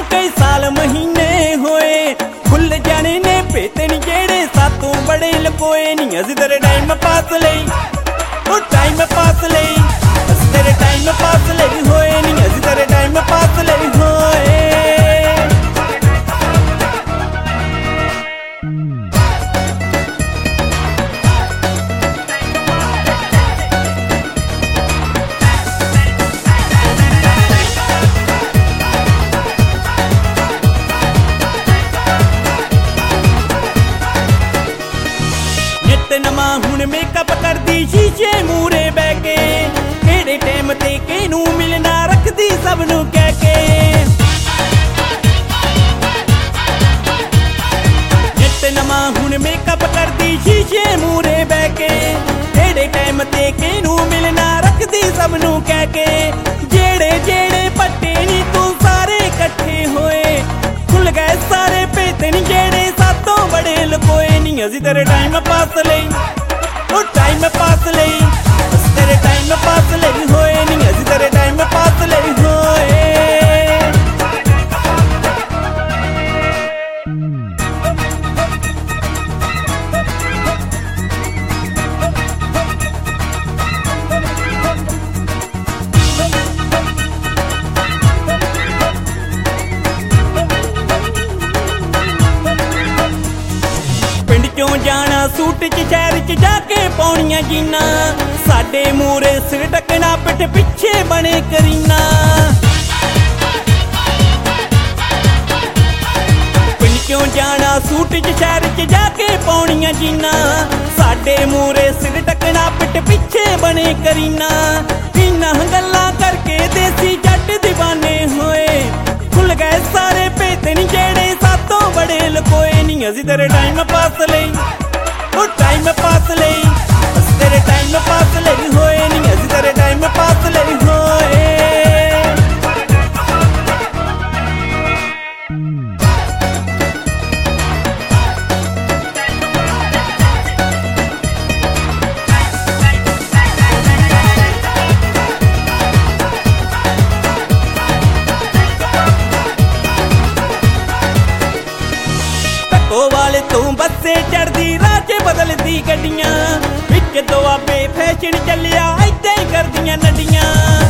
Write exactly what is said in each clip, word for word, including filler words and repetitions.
कई साल महीने होए खुल जाने ने भेते नी जेड़े सातों बड़े लकोए नी असीं तेरे टाइम पास लई ओ टाइम पास लई असीं तेरे टाइम पास लई होए नी असीं तेरे टाइम पास लई होए। नवा हुण मेकअप करदी शीशे मूरे बह के केड़े टाइम ते किनू मिलना रखदी सब नू कह के नित नवा हुण मेकअप करदी शीशे मूरे बह के केड़े टाइम ते किनू मिलना रखदी सब नू कह के जेड़े जेड़े पट्टे नी तू सारे इकट्ठे होए खुल गए सारे भेत नी जेड़े सातों बड़े लकोए नी असीं तेरे टाइम पास लई ओ टाइम पास लई असीं तेरे टाइम पास लई होए नी असीं तेरे टाइम पास लई होए। पिंड चों जाना सूट च शहर च जाके पाउणियां जीना साडे मूरे सिर ढकना पिठ पिछे बने करीना पिंड चों जाना सूट च शहर च जाके पाउणियां जीना साडे मूरे सिर ढकना पिठ पिछे बने करीना इन्हां गल्लां करके देसी जट दीवाने होए खुल गए सारे भेत नी जेड़े सातों बड़े लकोए नी असीं तेरे टाइम पास लई ओ टाइम पास लई असीं तेरे टाइम पास लई होए नी असीं तेरे टाइम पास लई होए। ओ वाले तू बस्से चढ़दी राजे बदलदी गड्डियां विच दुआबे फैशन चलिया ऐदां ही करदियां नड्डियां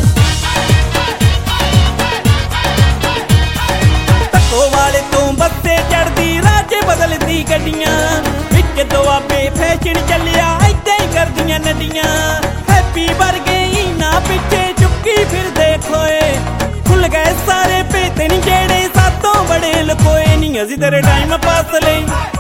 ओ वाले तू बस्से चढ़दी राजे बदलदी गड्डियां विच दुआबे फैशन चलिया ऐदां ही करदियां नड्डियां हैप्पी वर्गे इन्हां पिछे चुक्की फिरदे खोए खुल गए सारे भेत नी जेड़े सातों बड़े लकोए नी असीं तेरे टाइम पास लई